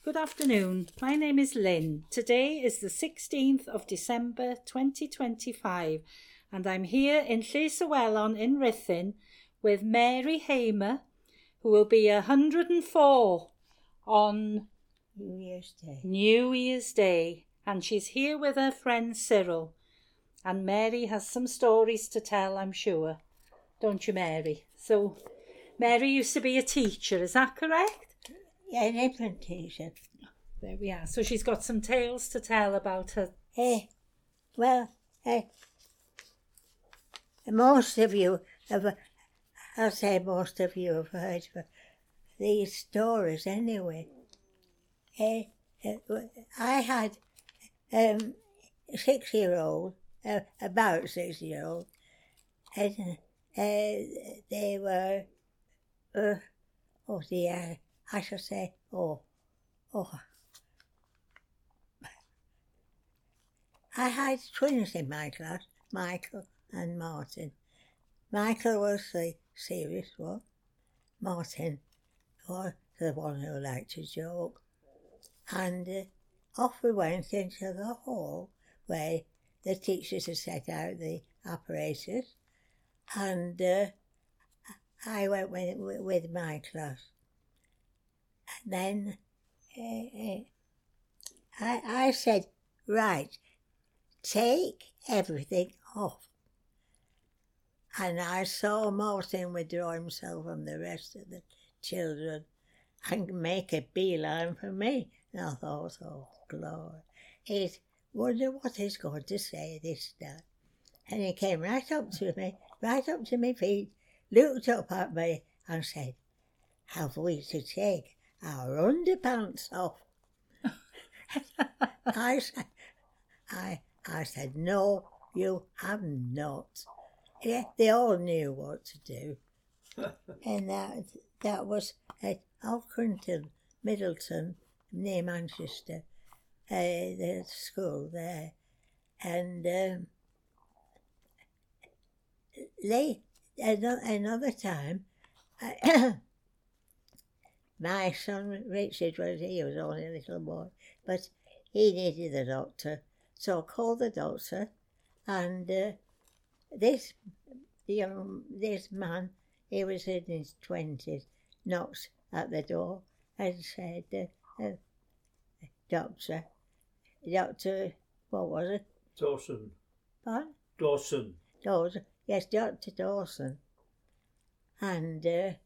Good afternoon. My name is Lynn. Today is the 16th of December 2025 and I'm here in Llysywelyn in Ruthin with Mary Hamer, who will be 104 on New Year's Day, and she's here with her friend Cyril. And Mary has some stories to tell, I'm sure. Don't you, Mary? So, Mary used to be a teacher, is that correct? Yeah, an infant teacher. There we are. So she's got some tales to tell about her. Most of you have, I'll say most of you have heard these stories anyway. I had a 6-year-old, about 6-year-old, and they were, I should say, I had twins in my class, Michael and Martin. Michael was the serious one. Martin was the one who liked to joke. And off we went into the hall where the teachers had set out the apparatus. And I went with my class. And then I said, right, take everything off. And I saw Martin withdraw himself from the rest of the children and make a beeline for me. And I thought, oh, glory, wonder what he's going to say this time. And he came right up to my feet, looked up at me and said, have we to take our underpants off? I said, no, you have not. Yeah, they all knew what to do. And that was at Alcrinton, Middleton, near Manchester, the school there. And another time, my son Richard he was only a little boy, but he needed a doctor. So I called the doctor, and this man, he was in his 20s, knocked at the door and said, Doctor, what was it? Dawson. Pardon? Dawson. Dawson, yes, Dr. Dawson. And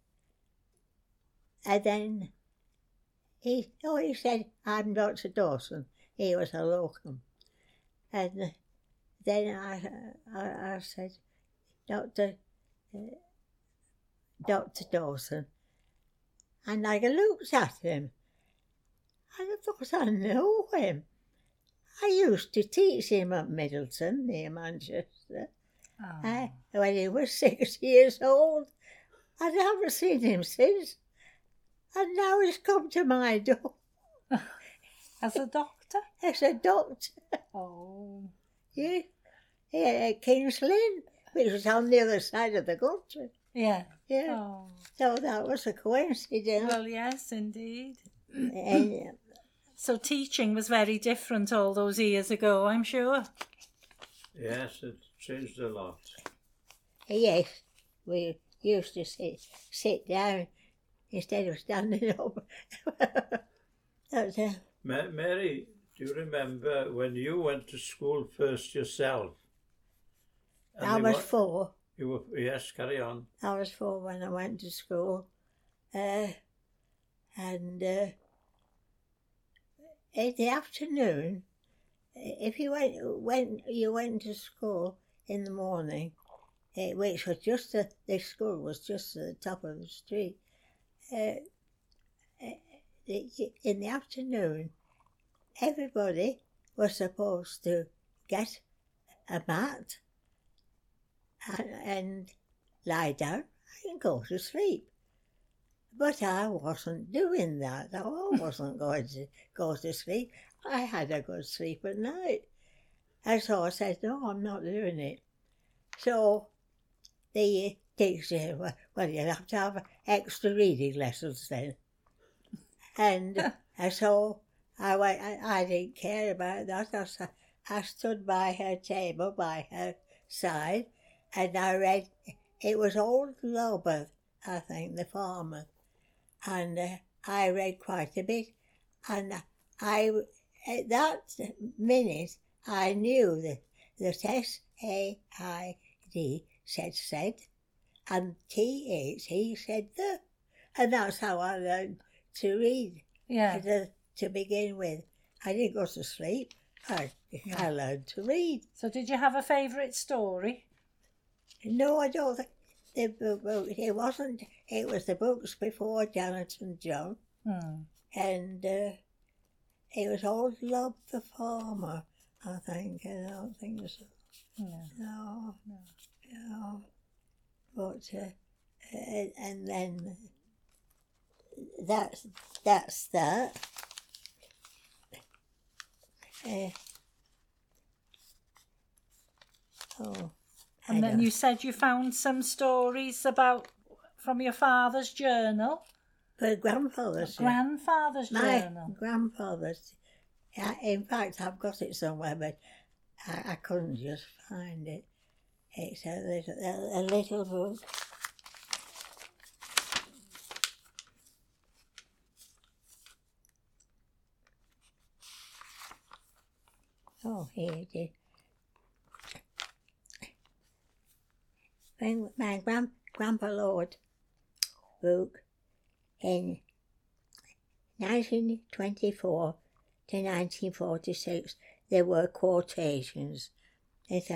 then he said, I'm Dr. Dawson. He was a locum. And then I said, Dr. Dawson. And I looked at him and I thought I know him. I used to teach him at Middleton near Manchester when he was 6 years old. I haven't seen him since. And now he's come to my door. As a doctor? As a doctor. Oh. Yeah, at King's Lynn, which was on the other side of the country. Yeah. Yeah. Oh. So that was a coincidence. Well, yes, indeed. And, so teaching was very different all those years ago, I'm sure. Yes, it changed a lot. yes, we used to sit down instead of standing up. Mary, do you remember when you went to school first yourself? And I was 4. You were, yes, carry on. I was 4 when I went to school. And in the afternoon, if you went to school in the morning, which was just the school was just at the top of the street. In the afternoon, everybody was supposed to get a mat and lie down and go to sleep. But I wasn't doing that. I wasn't going to go to sleep. I had a good sleep at night. And so I said, no, I'm not doing it. So the teacher said, well, you'll have to have extra reading lessons then. And so I went. I didn't care about that. I stood by her table, by her side, and I read. It was Old Lobeth, I think, the farmer, and I read quite a bit. And at that minute, I knew that S-A-I-D said, and T-H-E said the. And that's how I learned to read. Yeah. To begin with. I didn't go to sleep. I learned to read. So did you have a favourite story? No, I don't think the book. It wasn't. It was the books before Janet and John. And it was Old Lob the Farmer, I think. I don't think so. No. But and then that's that. And then you said you found some stories from your father's journal. But grandfather's Grandfather's journal. My grandfather's. In fact, I've got it somewhere, but I couldn't just find it. It's a little book. Oh, here it is. When my Grandpa Lord book in 1924 to 1946, there were quotations. It's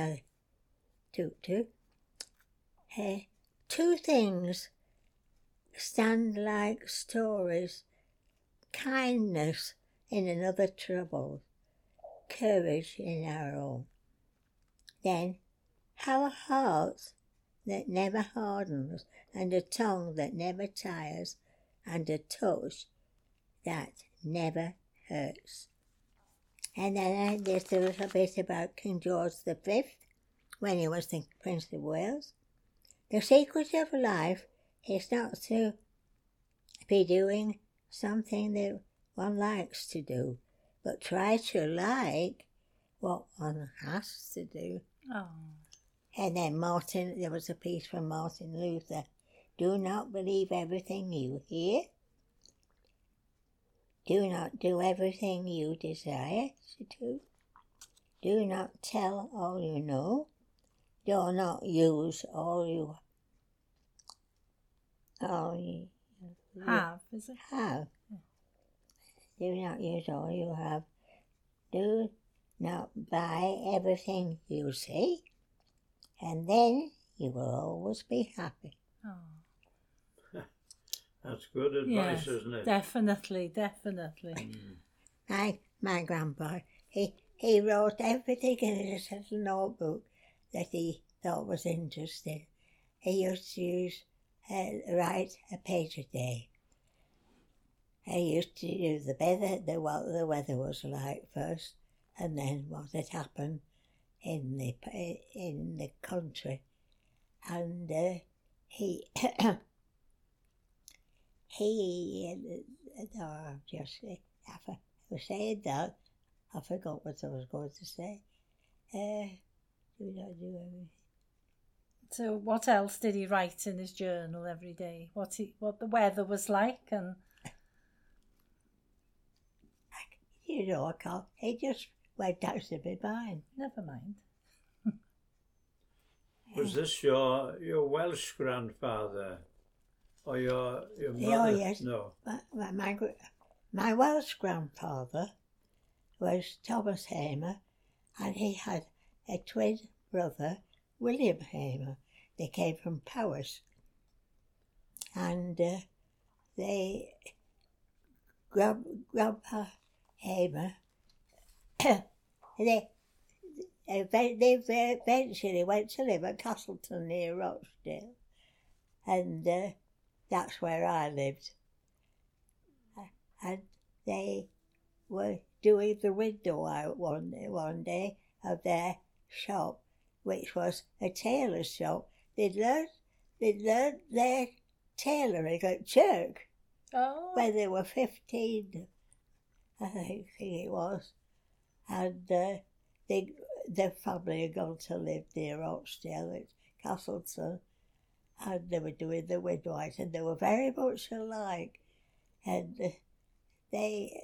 two things stand like stories: kindness in another trouble, courage in our own. Then have a heart that never hardens, and a tongue that never tires, and a touch that never hurts. And then there's a little bit about King George V, when he was the Prince of Wales. The secret of life is not to be doing something that one likes to do, but try to like what one has to do. Oh. And then there was a piece from Martin Luther. Do not believe everything you hear. Do not do everything you desire to do. Do not tell all you know. Do not use all you have, is it? Have. Do not use all you have. Do not buy everything you see. And then you will always be happy. Oh. That's good advice, isn't it? Definitely. My grandpa, he wrote everything in his little notebook that he thought was interesting. He used to write a page a day. He used to do what the weather was like first, and then what had happened in the country, and he saying that I forgot what I was going to say. Do not do everything. So what else did he write in his journal every day? What the weather was like, and I can't. He just went out of my mind. Never mind. Was this your Welsh grandfather, or your mother? Oh yes. No. My Welsh grandfather was Thomas Hamer, and he had a twin brother, William Hamer. They came from Powys, and Grandpa Hamer, they eventually went to live at Castleton near Rochdale, and that's where I lived. And they were doing the window out one day of their shop, which was a tailor's shop. They'd learned their tailoring at church, Oh. when they were 15, I think it was. And their family had gone to live near Rochdale at Castleton. And they were doing the midwives, and they were very much alike. And they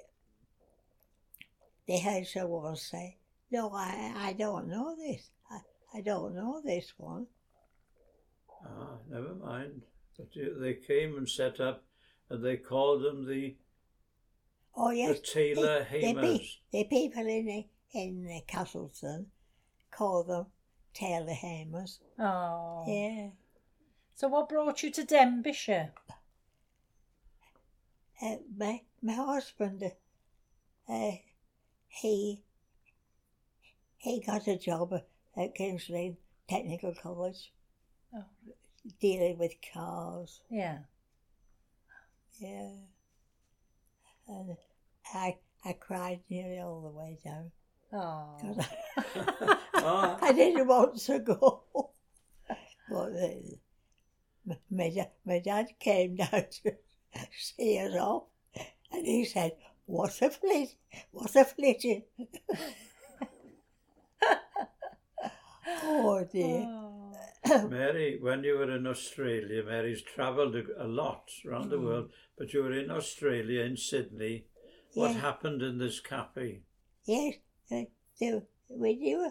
heard someone say, "No, I don't know this. I don't know this one." Ah, never mind. But they came and set up, and they called them the Taylor Hamers. The people in Castleton call them Taylor Hamers. Oh. Yeah. So what brought you to Denbighshire? My husband, he got a job at Kingsley Technical College, dealing with cars. Yeah. Yeah. And I cried nearly all the way down. Oh. 'Cause I didn't want to go. But my dad came down to see us off, and he said, "What a flitting." Oh dear. Oh. Mary, when you were in Australia, Mary's travelled a lot around the world, but you were in Australia, in Sydney. What Yeah. happened in this cafe? Yes, we do.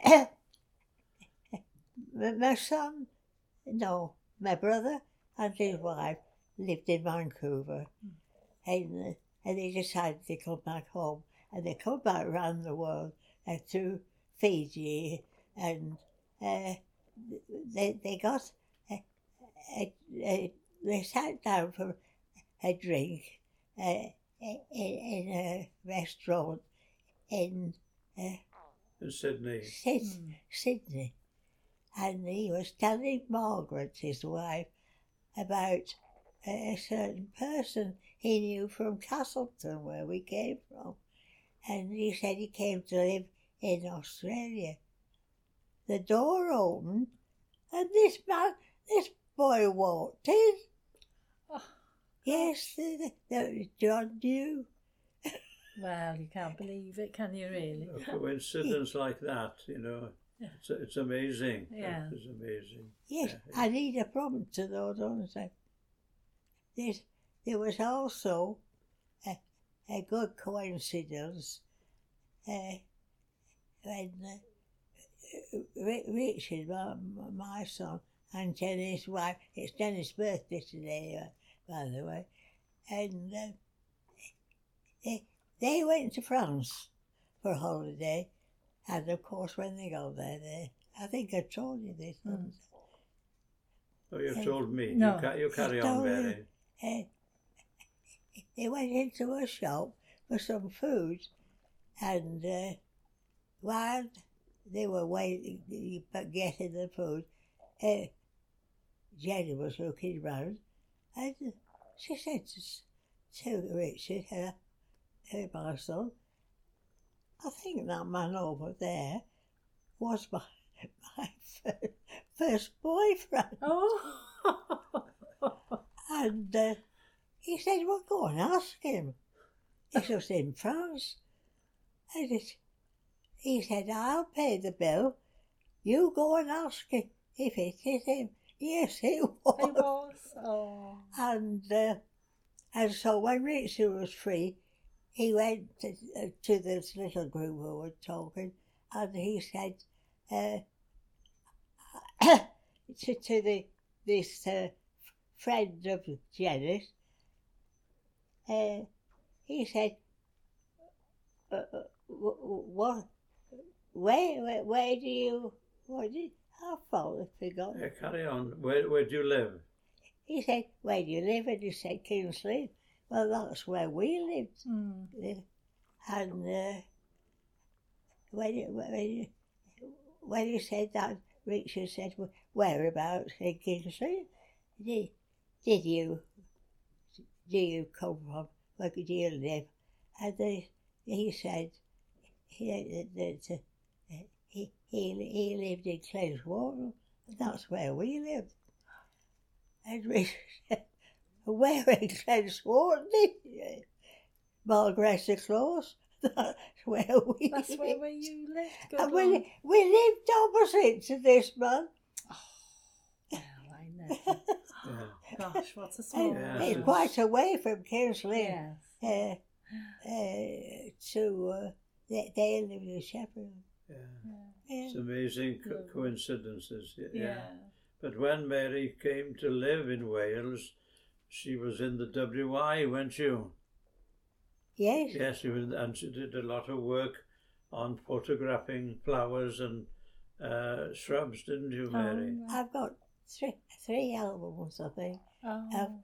My son, no, my brother and his wife lived in Vancouver, and they decided to come back home, and they come back around the world through Fiji, and they got they sat down for a drink in a restaurant in Sydney. Sydney, and he was telling Margaret, his wife, about a certain person he knew from Castleton, where we came from, and he said he came to live in Australia. The door opened, and this boy walked in. Oh. Yes, John knew. Well, you can't believe it, can you really? A coincidence like that, you know, it's amazing. Yeah. It's amazing. Yes, Yeah. I need a problem to know, don't I? There was also a good coincidence when Richard, my son, and Jenny's wife, it's Jenny's birthday today, by the way, and they went to France for a holiday, and of course when they got there, I think I told you this. Oh, you've told me. No. You carry on, Mary. They went into a shop for some food, and while they were waiting, getting the food, Jenny was looking round, and she said to Richard, my son, "I think that man over there was my first boyfriend." Oh. And he said, "Well, go and ask him. He's just in France." And he said, "I'll pay the bill. You go and ask him if it is him." Yes, it was. It was. Oh. And so when Richard was free, he went to this little group who were talking, and he said to this friend of Jenny's, he said, "What? Where do you? What did I forgot?" Yeah, carry on. Where do you live? He said, "Where do you live?" And he said, "Kingsley." Well, that's where we lived. And when he said that, Richard said, "Well, whereabouts in Kingsley? Do you come from? Where do you live?" And he said he lived in Cleanswater, and that's where we lived. And Richard said, wearing clothes, weren't they? Margaret Close. That's where we That's lived. where you lived. Good And Lord. we lived opposite to this man. Well, I never. Yeah. Gosh, what a small Yeah. world. It's quite away from Kingsley. Yes. They live in Sheffield. Yeah. Yeah. It's amazing Lovely. coincidences. Yeah. But when Mary came to live in Wales, she was in the WI, weren't you? Yes. Yes, she was, and she did a lot of work on photographing flowers and shrubs, didn't you, Mary? Oh, I've got three albums, I think. oh.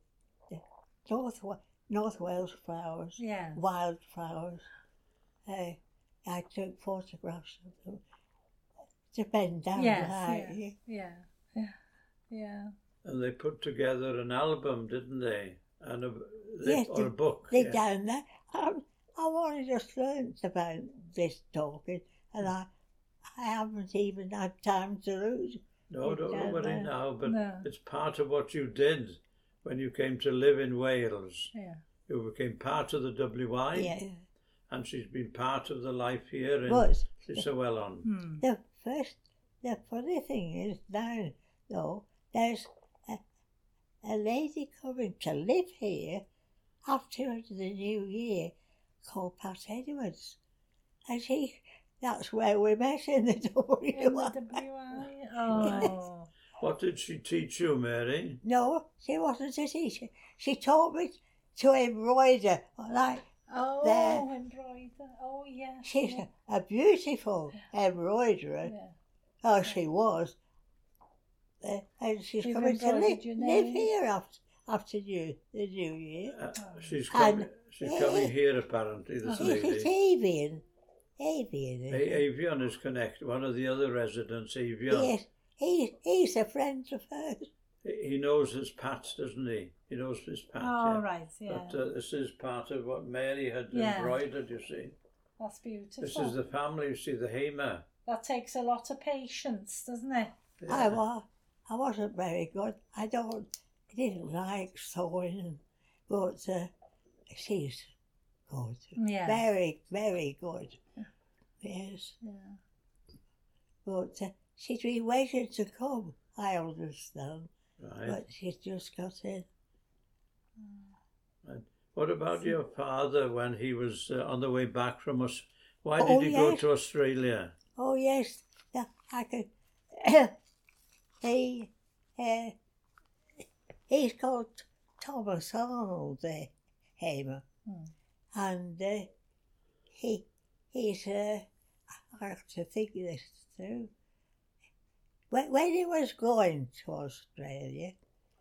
North Wales flowers, Yeah. wild flowers. I took photographs of them to bend down Yes, high. Yeah. And they put together an album, didn't they? And Yes, or a book. They yeah. down there. I only just learnt about this talking, and I haven't even had time to lose. No, It's don't down worry there. now, but No. it's part of what you did when you came to live in Wales. Yeah. You became part of the WI, Yeah. and she's been part of the life here in But Llywelyn. the funny thing is now, though, there's a lady coming to live here after the new year called Pat Edwards. And that's where we met in the WI. In the WI. Oh. What did she teach you, Mary? No, she wasn't a teacher. She taught me to embroider. Like, Oh, There. embroider. Oh, yes. she's yeah. a beautiful embroiderer. Yeah. Oh, she was. And she's You've coming to embroidered your live name? here after the new year. She's And- coming here apparently, this Is it lady. Avian? Avian. Is it? Avion is connected, one of the other residents, Avion. Yes, he's a friend of hers. He knows his Pat, doesn't he? He knows his Pat. Oh, yeah. right, yeah. But this is part of what Mary had Yeah. embroidered, you see. That's beautiful. This is the family, you see, the Hamer. That takes a lot of patience, doesn't it? I wasn't very good. I didn't like sewing, but she's good. Yeah. Very, very good. Yes. Yeah. But she's been waiting to come, I understand. Right. But she's just got in. What about your father when he was on the way back from us? Why Oh, did he go yes. to Australia? Oh, yes. I could. He's called Thomas Arnold Hamer. And he's, I have to think of this through. When he was going to Australia,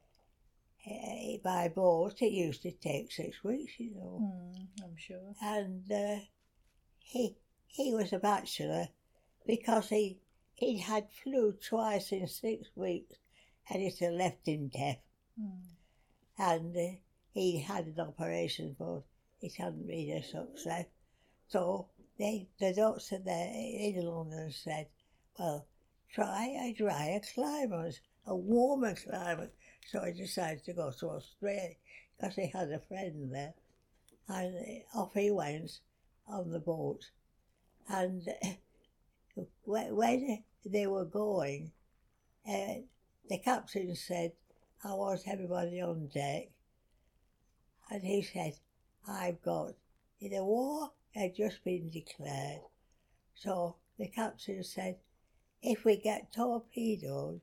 by boat, it used to take 6 weeks, you know. I'm sure. And he was a bachelor because he'd had flu twice in 6 weeks and it had left him deaf. And he had an operation, but it hadn't been a success. So the doctor there in London said, well, try a drier climate, a warmer climate. So I decided to go to Australia because he had a friend there. And off he went on the boat. And when they were going, the captain said, I want everybody on deck. And he said, the war had just been declared. So the captain said, if we get torpedoed,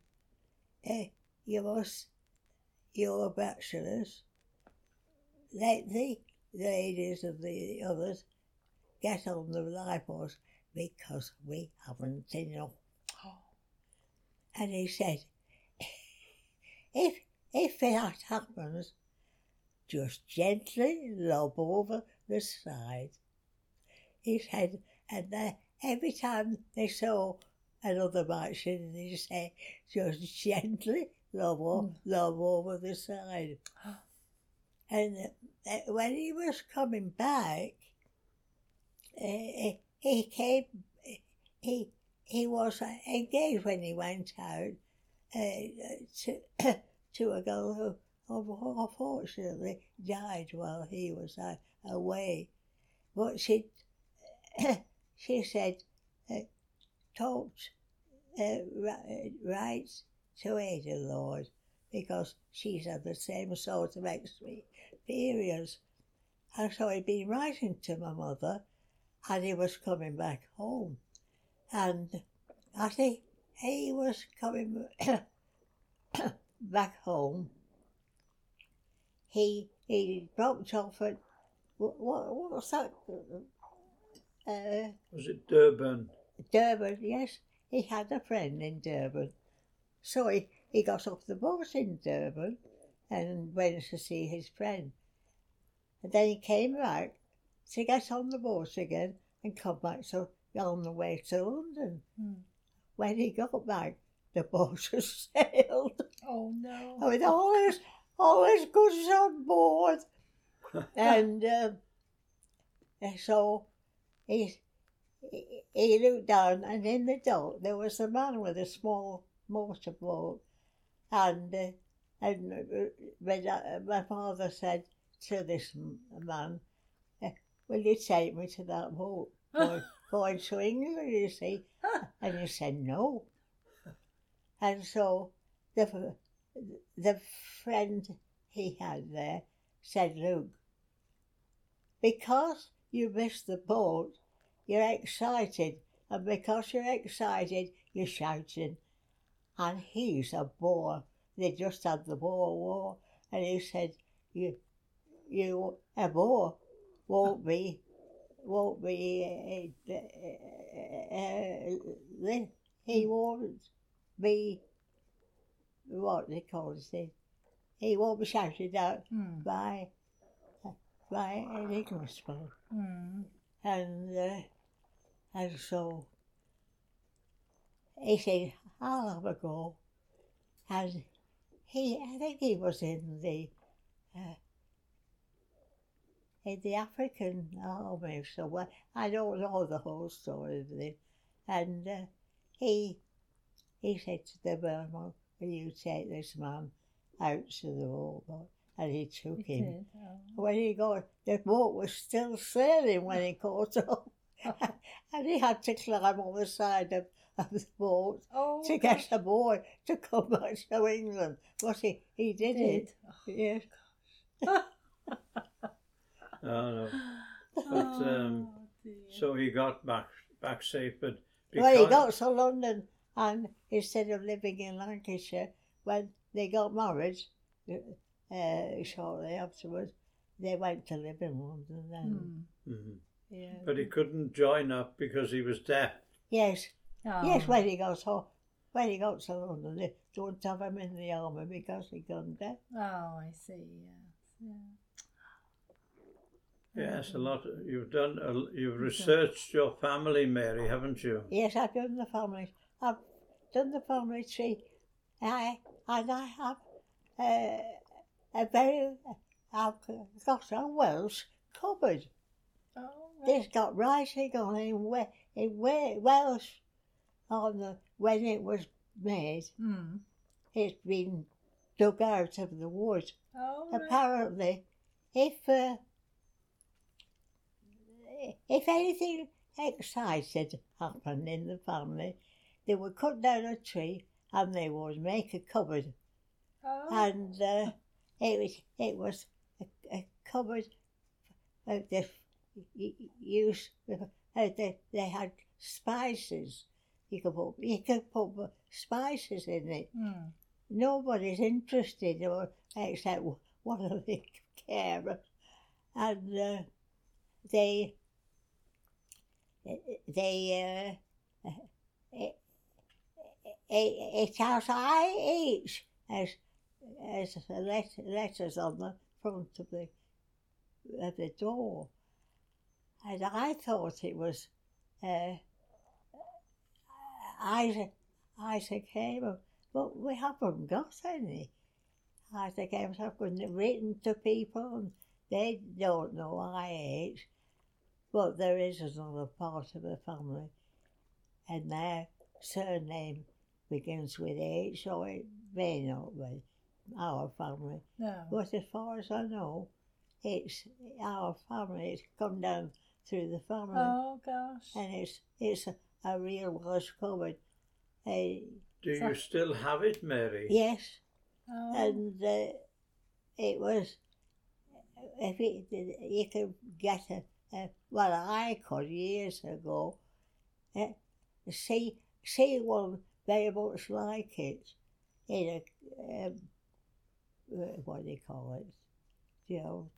you're bachelors, let the ladies of the others get on the lifeboats because we haven't enough. And he said, if that happens, just gently lob over the side. He said, and every time they saw another marching, they say, just gently lob over the side. And when he was coming back, he was engaged when he went out to a girl unfortunately died while he was away. But she said, talked right to Ada Lord, because she's had the same sort of experience. And so he'd been writing to my mother, and he was coming back home. And as he was coming back home, he dropped off at, what's that? Was it Durban? Durban, yes. He had a friend in Durban. So he got off the boat in Durban and went to see his friend. And then he came back to get on the boat again and come back on the way to London. When he got back, the boat had sailed. Oh no. With all his goods on board. And so he looked down, and in the dock there was a man with a small motorboat. And my father said to this man, will you take me to that boat? Going to England, you see. And he said no. And so the friend he had there said, look, because you missed the boat, you're excited, and because you're excited, you're shouting. And he's a Boer. They just had the Boer War, and he said, you a Boer won't be he won't be, what they call it, he won't be shouted out by an Englishman. And so he said, I'll have a go. And I think he was in the African army somewhere. I don't know the whole story of it. And he said to the Burman, will you take this man out to the boat? And he took him. Did. Oh. When he got, the boat was still sailing when he caught up. And he had to climb on the side of the boat to get a boy to come back to England. But he did it. Yes. No. But so he got back safe, but well, he got to London, and instead of living in Lancashire, when they got married, shortly afterwards, they went to live in London then. Yeah. But he couldn't join up because he was deaf. Yes. Oh. Yes, when he got to London, they don't have him in the army because he gone deaf. Oh, I see. Yes. Yes, a lot. You've researched your family, Mary, haven't you? Yes, I've done the family. I've done the family tree. I have I've got a Welsh cupboard. Oh, right. It's got writing on it in Welsh when it was made. It's been dug out of the wood. Oh, right. Apparently, if anything excited happened in the family, they would cut down a tree and they would make a cupboard. Oh. And it was a cupboard they used. They had spices. You could put spices in it. Nobody's interested, except one of the carers, and it has IH as letters on the front of the door, and I thought it was Isaac Hamer, but we haven't got any. Isaac Hamer, I've written to people and they don't know IH, but there is another part of the family, and their surname begins with H, so it may not be. our family. No. But as far as I know, it's our family. It's come down through the family. Oh gosh. And it's a real Welsh cupboard. Do you still have it, Mary? Yes. Oh. And it was, you could get well, I could years ago, see one very much like it in a, what do you call it, you know,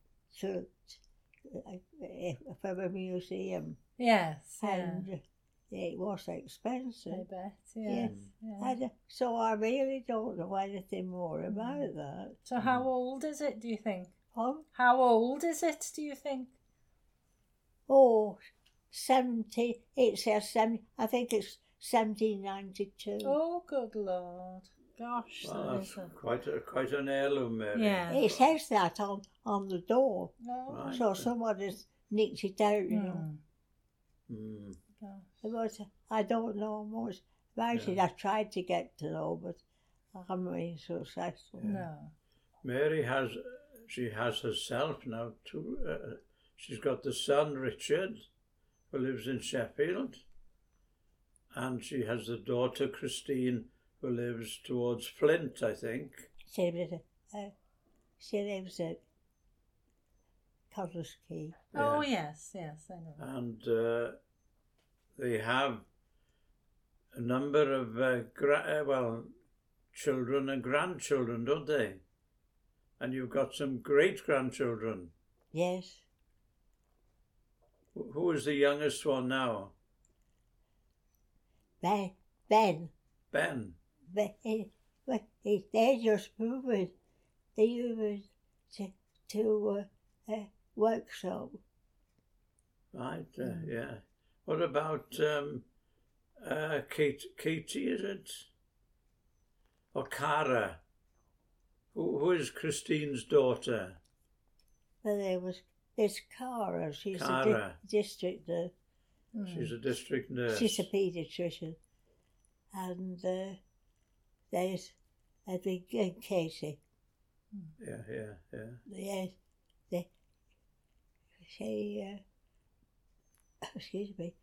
from a museum. Yes. And it was expensive. I bet. Yes. Yeah. So I really don't know anything more about that. So how old is it, do you think? Oh, How old is it, do you think? oh, 70, it says 70, I think it's 1792. Oh, good Lord. Gosh. Well, that that's is a... quite an heirloom, Mary. Yeah. It says that on the door, Oh, Right. so somebody's nicked it out, you know. Mm. gosh. But I don't know much about it. I tried to get to know, but I haven't been successful. No. Mary has herself now too. She's got the son Richard, who lives in Sheffield, and she has the daughter Christine, who lives towards Flint, I think. She lives at Cotter's Key. Oh, yes, I know. And they have a number of children and grandchildren, don't they? And you've got some great grandchildren. Yes. Who is the youngest one now? Ben. Ben. They're just moving. They moved to a workshop. Right, yeah. What about Katie, is it? Or Cara? Who is Christine's daughter? Well, there's Cara. She's Cara. a district nurse. She's a district nurse. She's a paediatrician. And there's a big Katie. Yeah. Yes. Excuse me.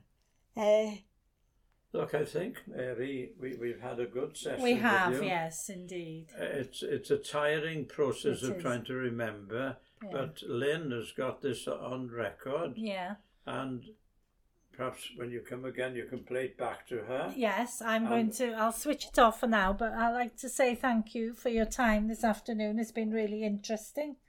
Look, I think, Mary, we've had a good session. We have, with you. yes, indeed. It's a tiring process It of is. trying to remember, Yeah. but Lynn has got this on record, Yeah. and perhaps when you come again, you can play it back to her. Yes, I'll switch it off for now, but I'd like to say thank you for your time this afternoon. It's been really interesting.